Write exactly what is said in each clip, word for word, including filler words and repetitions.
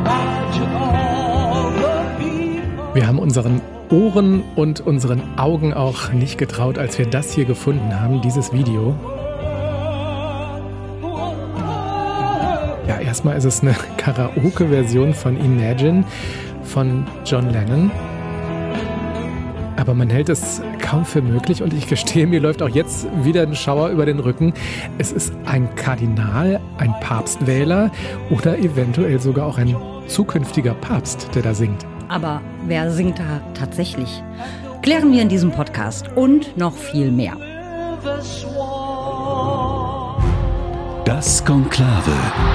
Wir haben unseren Ohren und unseren Augen auch nicht getraut, als wir das hier gefunden haben, dieses Video. Ja, erstmal ist es eine Karaoke-Version von Imagine von John Lennon. Aber man hält es kaum für möglich und ich gestehe, mir läuft auch jetzt wieder ein Schauer über den Rücken. Es ist ein Kardinal, ein Papstwähler oder eventuell sogar auch ein zukünftiger Papst, der da singt. Aber wer singt da tatsächlich? Klären wir in diesem Podcast und noch viel mehr. Das Konklave.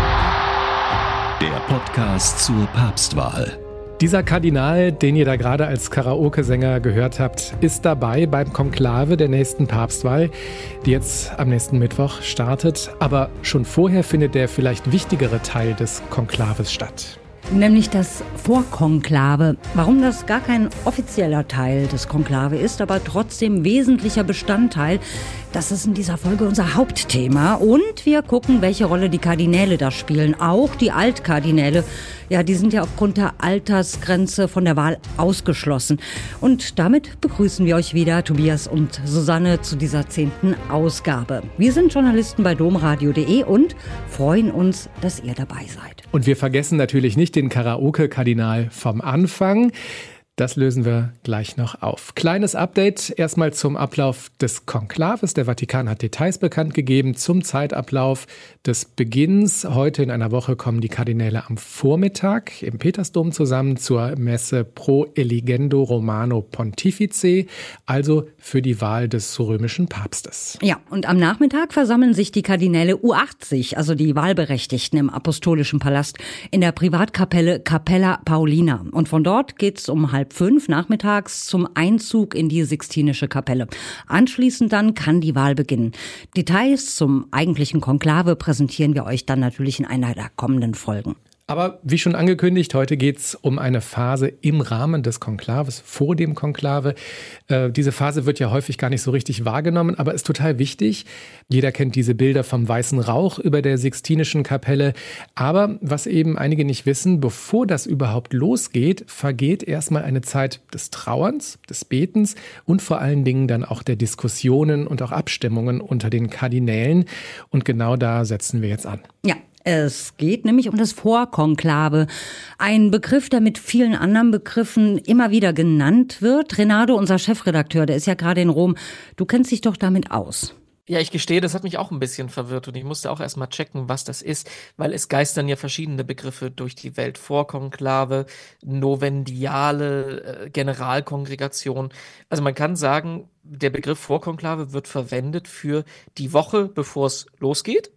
Der Podcast zur Papstwahl. Dieser Kardinal, den ihr da gerade als Karaoke-Sänger gehört habt, ist dabei beim Konklave der nächsten Papstwahl, die jetzt am nächsten Mittwoch startet. Aber schon vorher findet der vielleicht wichtigere Teil des Konklaves statt. Nämlich das Vorkonklave. Warum das gar kein offizieller Teil des Konklave ist, aber trotzdem wesentlicher Bestandteil, das ist in dieser Folge unser Hauptthema. Und wir gucken, welche Rolle die Kardinäle da spielen. Auch die Altkardinäle. Ja, die sind ja aufgrund der Altersgrenze von der Wahl ausgeschlossen. Und damit begrüßen wir euch wieder, Tobias und Susanne, zu dieser zehnten Ausgabe. Wir sind Journalisten bei domradio punkt de und freuen uns, dass ihr dabei seid. Und wir vergessen natürlich nicht den Karaoke-Kardinal vom Anfang. Das lösen wir gleich noch auf. Kleines Update erstmal zum Ablauf des Konklaves. Der Vatikan hat Details bekannt gegeben zum Zeitablauf des Beginns. Heute in einer Woche kommen die Kardinäle am Vormittag im Petersdom zusammen zur Messe Pro Eligendo Romano Pontifice, also für die Wahl des römischen Papstes. Ja, und am Nachmittag versammeln sich die Kardinäle U achtzig, also die Wahlberechtigten im Apostolischen Palast, in der Privatkapelle Capella Paulina. Und von dort geht's um halb fünf nachmittags zum Einzug in die Sixtinische Kapelle. Anschließend dann kann die Wahl beginnen. Details zum eigentlichen Konklave präsentieren wir euch dann natürlich in einer der kommenden Folgen. Aber wie schon angekündigt, heute geht es um eine Phase im Rahmen des Konklaves, vor dem Konklave. Äh, diese Phase wird ja häufig gar nicht so richtig wahrgenommen, aber ist total wichtig. Jeder kennt diese Bilder vom weißen Rauch über der Sixtinischen Kapelle. Aber was eben einige nicht wissen, bevor das überhaupt losgeht, vergeht erstmal eine Zeit des Trauerns, des Betens und vor allen Dingen dann auch der Diskussionen und auch Abstimmungen unter den Kardinälen. Und genau da setzen wir jetzt an. Ja. Es geht nämlich um das Vorkonklave, ein Begriff, der mit vielen anderen Begriffen immer wieder genannt wird. Renato, unser Chefredakteur, der ist ja gerade in Rom. Du kennst dich doch damit aus. Ja, ich gestehe, das hat mich auch ein bisschen verwirrt und ich musste auch erstmal checken, was das ist, weil es geistern ja verschiedene Begriffe durch die Welt. Vorkonklave, Novendiale, äh, Generalkongregation. Also man kann sagen, der Begriff Vorkonklave wird verwendet für die Woche, bevor es losgeht.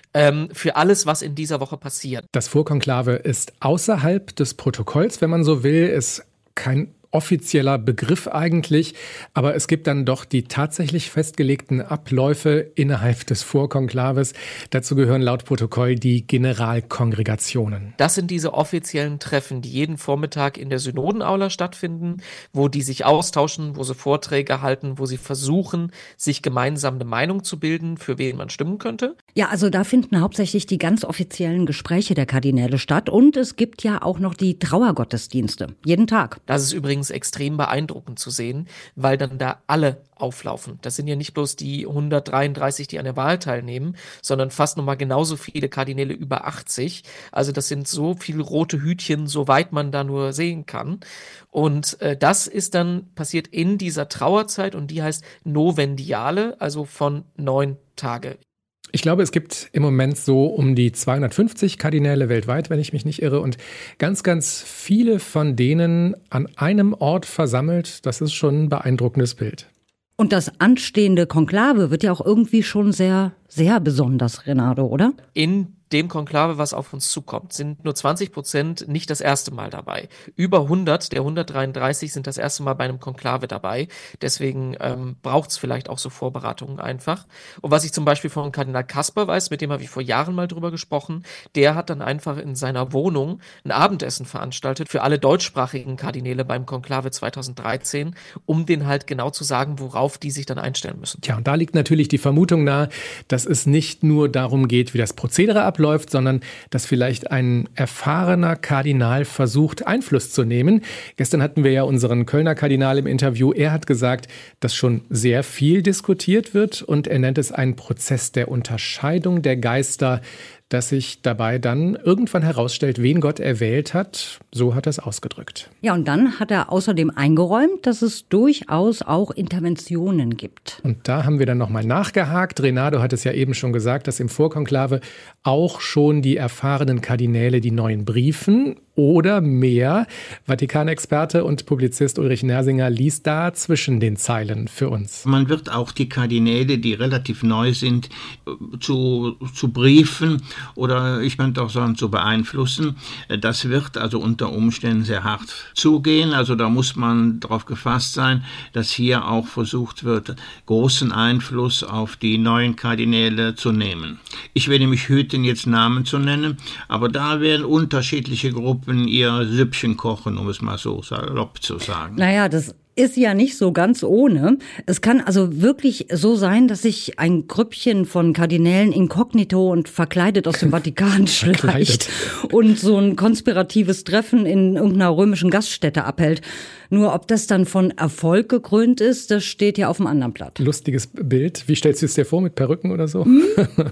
Für alles, was in dieser Woche passiert. Das Vorkonklave ist außerhalb des Protokolls, wenn man so will, ist kein offizieller Begriff eigentlich, aber es gibt dann doch die tatsächlich festgelegten Abläufe innerhalb des Vorkonklaves. Dazu gehören laut Protokoll die Generalkongregationen. Das sind diese offiziellen Treffen, die jeden Vormittag in der Synodenaula stattfinden, wo die sich austauschen, wo sie Vorträge halten, wo sie versuchen, sich gemeinsam eine Meinung zu bilden, für wen man stimmen könnte. Ja, also da finden hauptsächlich die ganz offiziellen Gespräche der Kardinäle statt und es gibt ja auch noch die Trauergottesdienste, jeden Tag. Das ist übrigens extrem beeindruckend zu sehen, weil dann da alle auflaufen. Das sind ja nicht bloß die hundertdreiunddreißig, die an der Wahl teilnehmen, sondern fast nochmal genauso viele Kardinäle über achtzig. Also das sind so viele rote Hütchen, soweit man da nur sehen kann. Und äh, das ist dann passiert in dieser Trauerzeit und die heißt Novendiale, also von neun Tage. Ich glaube, es gibt im Moment so um die zweihundertfünfzig Kardinäle weltweit, wenn ich mich nicht irre. Und ganz, ganz viele von denen an einem Ort versammelt. Das ist schon ein beeindruckendes Bild. Und das anstehende Konklave wird ja auch irgendwie schon sehr, sehr besonders, Renato, oder? In dem Konklave, was auf uns zukommt, sind nur zwanzig Prozent nicht das erste Mal dabei. Über hundert der hundertdreiunddreißig sind das erste Mal bei einem Konklave dabei. Deswegen ähm, braucht es vielleicht auch so Vorbereitungen einfach. Und was ich zum Beispiel von Kardinal Kasper weiß, mit dem habe ich vor Jahren mal drüber gesprochen, der hat dann einfach in seiner Wohnung ein Abendessen veranstaltet für alle deutschsprachigen Kardinäle beim Konklave zweitausenddreizehn, um denen halt genau zu sagen, worauf die sich dann einstellen müssen. Tja, und da liegt natürlich die Vermutung nahe, dass es nicht nur darum geht, wie das Prozedere abläuft, abläuft, sondern dass vielleicht ein erfahrener Kardinal versucht, Einfluss zu nehmen. Gestern hatten wir ja unseren Kölner Kardinal im Interview. Er hat gesagt, dass schon sehr viel diskutiert wird und er nennt es einen Prozess der Unterscheidung der Geister, dass sich dabei dann irgendwann herausstellt, wen Gott erwählt hat. So hat er es ausgedrückt. Ja, und dann hat er außerdem eingeräumt, dass es durchaus auch Interventionen gibt. Und da haben wir dann nochmal nachgehakt. Renato hat es ja eben schon gesagt, dass im Vorkonklave auch schon die erfahrenen Kardinäle die neuen briefen oder mehr. Vatikanexperte und Publizist Ulrich Nersinger liest da zwischen den Zeilen für uns. Man wird auch die Kardinäle, die relativ neu sind, zu, zu briefen oder ich könnte auch sagen zu beeinflussen. Das wird also unter Umständen sehr hart zugehen. Also da muss man darauf gefasst sein, dass hier auch versucht wird, großen Einfluss auf die neuen Kardinäle zu nehmen. Ich werde mich hüten, jetzt Namen zu nennen, aber da werden unterschiedliche Gruppen ihr Süppchen kochen, um es mal so salopp zu sagen. Naja, das ist ja nicht so ganz ohne. Es kann also wirklich so sein, dass sich ein Grüppchen von Kardinälen inkognito und verkleidet aus dem Vatikan schleicht und so ein konspiratives Treffen in irgendeiner römischen Gaststätte abhält. Nur ob das dann von Erfolg gekrönt ist, das steht ja auf dem anderen Blatt. Lustiges Bild. Wie stellst du es dir vor, mit Perücken oder so? Mhm.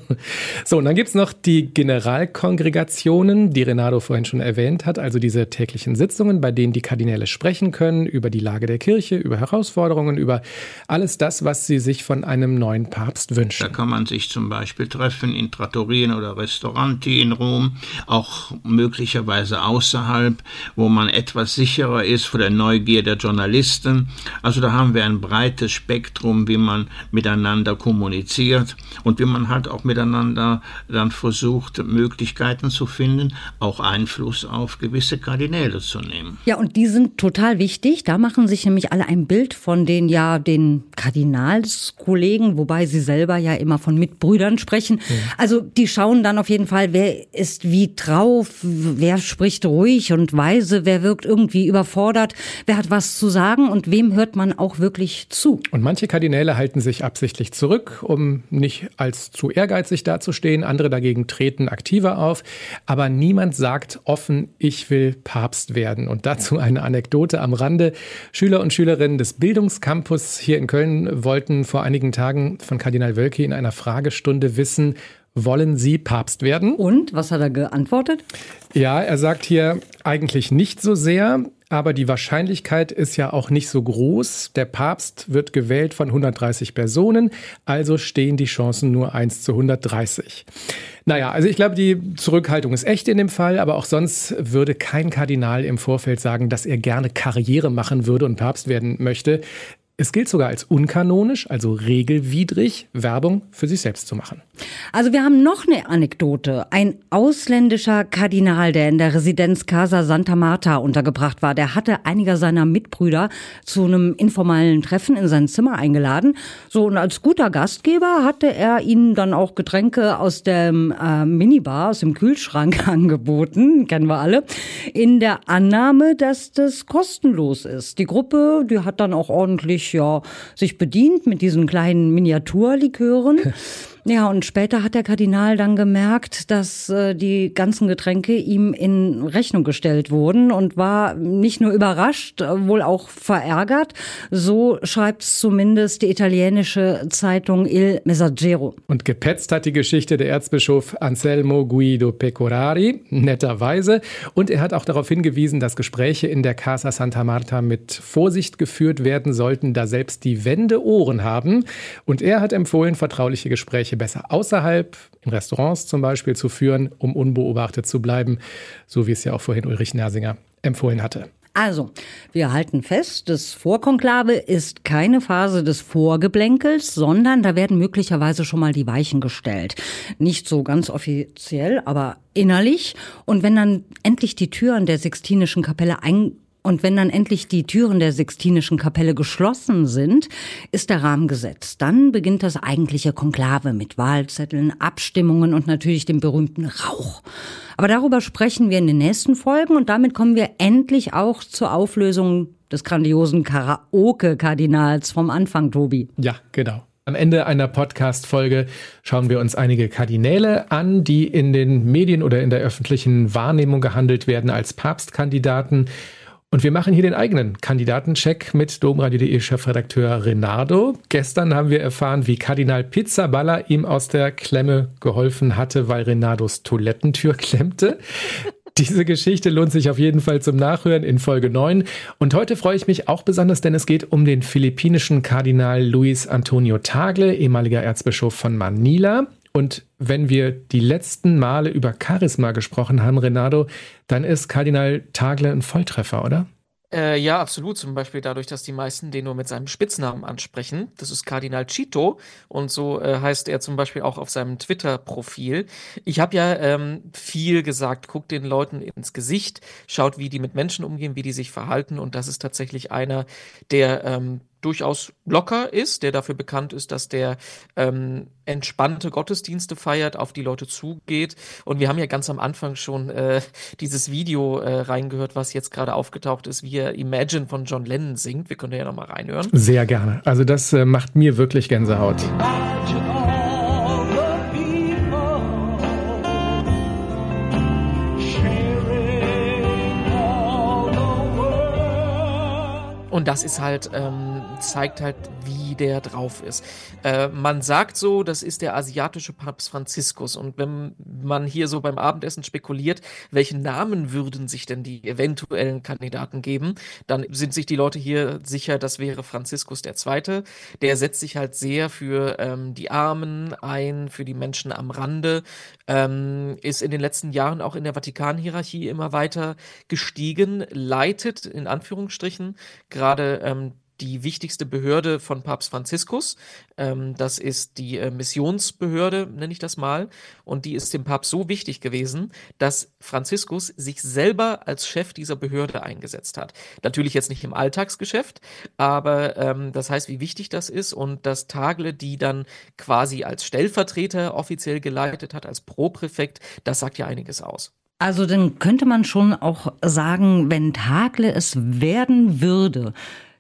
So, und dann gibt's noch die Generalkongregationen, die Renato vorhin schon erwähnt hat, also diese täglichen Sitzungen, bei denen die Kardinäle sprechen können über die Lage der Kirche, über Herausforderungen, über alles das, was sie sich von einem neuen Papst wünschen. Da kann man sich zum Beispiel treffen in Trattorien oder Restauranti in Rom, auch möglicherweise außerhalb, wo man etwas sicherer ist vor der Neugier der Journalisten. Also da haben wir ein breites Spektrum, wie man miteinander kommuniziert und wie man halt auch miteinander dann versucht, Möglichkeiten zu finden, auch Einfluss auf gewisse Kardinäle zu nehmen. Ja, und die sind total wichtig. Da machen sich nämlich alle ein Bild von den, ja, den Kardinalskollegen, wobei sie selber ja immer von Mitbrüdern sprechen. Ja. Also die schauen dann auf jeden Fall, wer ist wie drauf, wer spricht ruhig und weise, wer wirkt irgendwie überfordert, wer hat was zu sagen und wem hört man auch wirklich zu. Und manche Kardinäle halten sich absichtlich zurück, um nicht als zu ehrgeizig dazustehen. Andere dagegen treten aktiver auf. Aber niemand sagt offen, ich will Papst werden. Und dazu eine Anekdote am Rande. Schüler und Schülerinnen des Bildungscampus hier in Köln wollten vor einigen Tagen von Kardinal Wölki in einer Fragestunde wissen, wollen Sie Papst werden? Und, was hat er geantwortet? Ja, er sagt hier eigentlich nicht so sehr. Aber die Wahrscheinlichkeit ist ja auch nicht so groß. Der Papst wird gewählt von hundertdreißig Personen, also stehen die Chancen nur eins zu hundertdreißig. Naja, also ich glaube, die Zurückhaltung ist echt in dem Fall, aber auch sonst würde kein Kardinal im Vorfeld sagen, dass er gerne Karriere machen würde und Papst werden möchte. Es gilt sogar als unkanonisch, also regelwidrig, Werbung für sich selbst zu machen. Also wir haben noch eine Anekdote. Ein ausländischer Kardinal, der in der Residenz Casa Santa Marta untergebracht war, der hatte einiger seiner Mitbrüder zu einem informellen Treffen in sein Zimmer eingeladen. So, und als guter Gastgeber hatte er ihnen dann auch Getränke aus dem äh, Minibar, aus dem Kühlschrank angeboten, kennen wir alle, in der Annahme, dass das kostenlos ist. Die Gruppe, die hat dann auch ordentlich ja, sich bedient mit diesen kleinen Miniaturlikören. Ja, und später hat der Kardinal dann gemerkt, dass äh, die ganzen Getränke ihm in Rechnung gestellt wurden und war nicht nur überrascht, äh, wohl auch verärgert. So schreibt zumindest die italienische Zeitung Il Messaggero. Und gepetzt hat die Geschichte der Erzbischof Anselmo Guido Pecorari, netterweise. Und er hat auch darauf hingewiesen, dass Gespräche in der Casa Santa Marta mit Vorsicht geführt werden sollten, da selbst die Wände Ohren haben. Und er hat empfohlen, vertrauliche Gespräche besser außerhalb, in Restaurants zum Beispiel, zu führen, um unbeobachtet zu bleiben, so wie es ja auch vorhin Ulrich Nersinger empfohlen hatte. Also, wir halten fest, das Vorkonklave ist keine Phase des Vorgeblänkels, sondern da werden möglicherweise schon mal die Weichen gestellt. Nicht so ganz offiziell, aber innerlich. Und wenn dann endlich die Türen der Sixtinischen Kapelle ein Und wenn dann endlich die Türen der Sixtinischen Kapelle geschlossen sind, ist der Rahmen gesetzt. Dann beginnt das eigentliche Konklave mit Wahlzetteln, Abstimmungen und natürlich dem berühmten Rauch. Aber darüber sprechen wir in den nächsten Folgen und damit kommen wir endlich auch zur Auflösung des grandiosen Karaoke-Kardinals vom Anfang, Tobi. Ja, genau. Am Ende einer Podcast-Folge schauen wir uns einige Kardinäle an, die in den Medien oder in der öffentlichen Wahrnehmung gehandelt werden als Papstkandidaten. Und wir machen hier den eigenen Kandidatencheck mit domradio punkt de Chefredakteur Renato. Gestern haben wir erfahren, wie Kardinal Pizzaballa ihm aus der Klemme geholfen hatte, weil Renatos Toilettentür klemmte. Diese Geschichte lohnt sich auf jeden Fall zum Nachhören in Folge neun. Und heute freue ich mich auch besonders, denn es geht um den philippinischen Kardinal Luis Antonio Tagle, ehemaliger Erzbischof von Manila. Und wenn wir die letzten Male über Charisma gesprochen haben, Renato, dann ist Kardinal Tagle ein Volltreffer, oder? Äh, ja, absolut. Zum Beispiel dadurch, dass die meisten den nur mit seinem Spitznamen ansprechen. Das ist Kardinal Chito und so äh, heißt er zum Beispiel auch auf seinem Twitter-Profil. Ich habe ja ähm, viel gesagt, guckt den Leuten ins Gesicht, schaut, wie die mit Menschen umgehen, wie die sich verhalten, und das ist tatsächlich einer, der ähm, durchaus locker ist, der dafür bekannt ist, dass der ähm, entspannte Gottesdienste feiert, auf die Leute zugeht. Und wir haben ja ganz am Anfang schon äh, dieses Video äh, reingehört, was jetzt gerade aufgetaucht ist, wie er Imagine von John Lennon singt. Wir können ja noch mal reinhören. Sehr gerne. Also das äh, macht mir wirklich Gänsehaut. Und das ist halt, ähm, zeigt halt, wie der drauf ist. Äh, man sagt so, das ist der asiatische Papst Franziskus. Und wenn man hier so beim Abendessen spekuliert, welchen Namen würden sich denn die eventuellen Kandidaten geben, dann sind sich die Leute hier sicher, das wäre Franziskus der Zweite. Der setzt sich halt sehr für ähm, die Armen ein, für die Menschen am Rande, ähm, ist in den letzten Jahren auch in der Vatikan-Hierarchie immer weiter gestiegen, leitet in Anführungsstrichen gerade ähm, die wichtigste Behörde von Papst Franziskus. Ähm, das ist die äh, Missionsbehörde, nenne ich das mal. Und die ist dem Papst so wichtig gewesen, dass Franziskus sich selber als Chef dieser Behörde eingesetzt hat. Natürlich jetzt nicht im Alltagsgeschäft, aber ähm, das heißt, wie wichtig das ist, und dass Tagle die dann quasi als Stellvertreter offiziell geleitet hat, als Propräfekt, das sagt ja einiges aus. Also dann könnte man schon auch sagen, wenn Tagle es werden würde,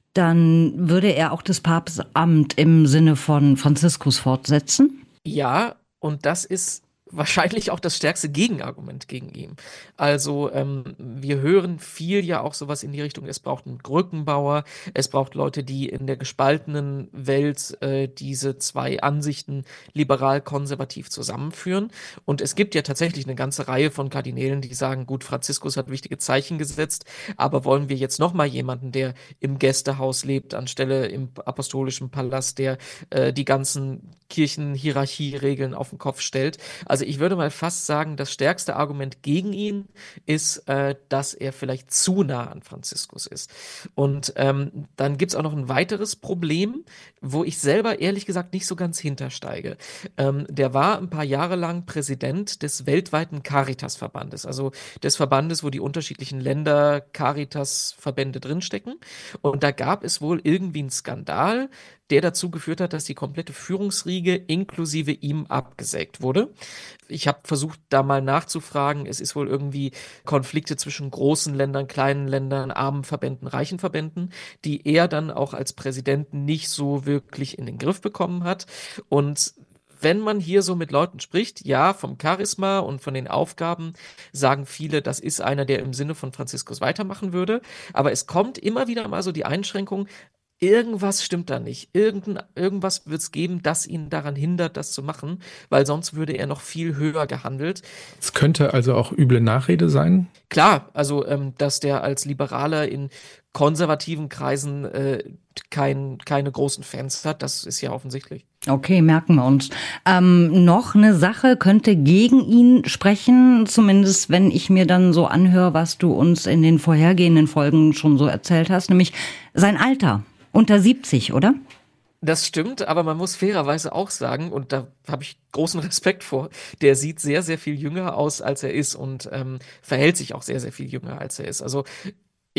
dann würde er auch das Papstamt im Sinne von Franziskus fortsetzen? Ja, und das ist wahrscheinlich auch das stärkste Gegenargument gegen ihn. Also ähm, wir hören viel ja auch sowas in die Richtung, es braucht einen Brückenbauer, es braucht Leute, die in der gespaltenen Welt äh, diese zwei Ansichten liberal-konservativ zusammenführen. Und es gibt ja tatsächlich eine ganze Reihe von Kardinälen, die sagen, gut, Franziskus hat wichtige Zeichen gesetzt, aber wollen wir jetzt nochmal jemanden, der im Gästehaus lebt, anstelle im apostolischen Palast, der äh, die ganzen Kirchenhierarchieregeln auf den Kopf stellt. Also ich würde mal fast sagen, das stärkste Argument gegen ihn ist, äh, dass er vielleicht zu nah an Franziskus ist. Und ähm, dann gibt's auch noch ein weiteres Problem, wo ich selber ehrlich gesagt nicht so ganz hintersteige. Ähm, der war ein paar Jahre lang Präsident des weltweiten Caritas-Verbandes, also des Verbandes, wo die unterschiedlichen Länder Caritas-Verbände drinstecken. Und da gab es wohl irgendwie einen Skandal, der dazu geführt hat, dass die komplette Führungsriege inklusive ihm abgesägt wurde. Ich habe versucht, da mal nachzufragen. Es ist wohl irgendwie Konflikte zwischen großen Ländern, kleinen Ländern, armen Verbänden, reichen Verbänden, die er dann auch als Präsident nicht so wirklich in den Griff bekommen hat. Und wenn man hier so mit Leuten spricht, ja, vom Charisma und von den Aufgaben, sagen viele, das ist einer, der im Sinne von Franziskus weitermachen würde. Aber es kommt immer wieder mal so die Einschränkung, irgendwas stimmt da nicht. Irgend, irgendwas wird es geben, das ihn daran hindert, das zu machen, weil sonst würde er noch viel höher gehandelt. Es könnte also auch üble Nachrede sein? Klar, also ähm, dass der als Liberaler in konservativen Kreisen äh, kein, keine großen Fans hat, das ist ja offensichtlich. Okay, merken wir uns. Ähm, noch eine Sache könnte gegen ihn sprechen, zumindest wenn ich mir dann so anhöre, was du uns in den vorhergehenden Folgen schon so erzählt hast, nämlich sein Alter. Unter siebzig, oder? Das stimmt, aber man muss fairerweise auch sagen, und da habe ich großen Respekt vor, der sieht sehr, sehr viel jünger aus, als er ist, und ähm, verhält sich auch sehr, sehr viel jünger, als er ist. Also ich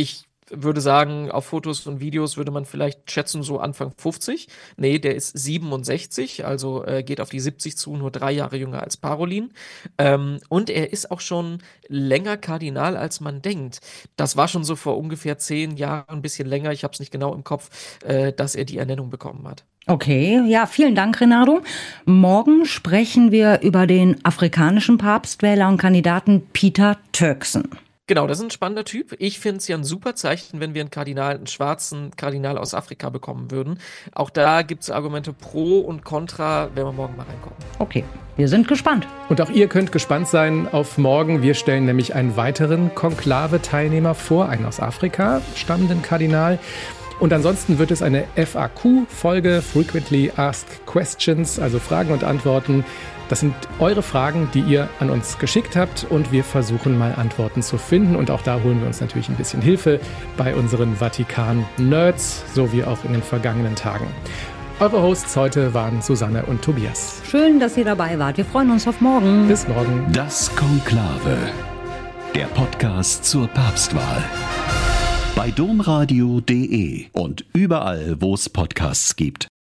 würde sagen, auf Fotos und Videos würde man vielleicht schätzen, so Anfang fünfzig. Nee, der ist siebenundsechzig, also äh, geht auf die siebzig zu, nur drei Jahre jünger als Parolin. Ähm, und er ist auch schon länger Kardinal, als man denkt. Das war schon so vor ungefähr zehn Jahren, ein bisschen länger, ich habe es nicht genau im Kopf, äh, dass er die Ernennung bekommen hat. Okay, ja, vielen Dank, Renato. Morgen sprechen wir über den afrikanischen Papstwähler und Kandidaten Peter Turkson. Genau, das ist ein spannender Typ. Ich finde es ja ein super Zeichen, wenn wir einen Kardinal, einen schwarzen Kardinal aus Afrika bekommen würden. Auch da gibt es Argumente pro und contra, wenn wir morgen mal reingucken. Okay, wir sind gespannt. Und auch ihr könnt gespannt sein auf morgen. Wir stellen nämlich einen weiteren Konklave-Teilnehmer vor, einen aus Afrika stammenden Kardinal. Und ansonsten wird es eine F A Q-Folge, Frequently Asked Questions, also Fragen und Antworten. Das sind eure Fragen, die ihr an uns geschickt habt und wir versuchen mal Antworten zu finden. Und auch da holen wir uns natürlich ein bisschen Hilfe bei unseren Vatikan-Nerds, so wie auch in den vergangenen Tagen. Eure Hosts heute waren Susanne und Tobias. Schön, dass ihr dabei wart. Wir freuen uns auf morgen. Bis morgen. Das Konklave, der Podcast zur Papstwahl. Bei domradio punkt de und überall, wo es Podcasts gibt.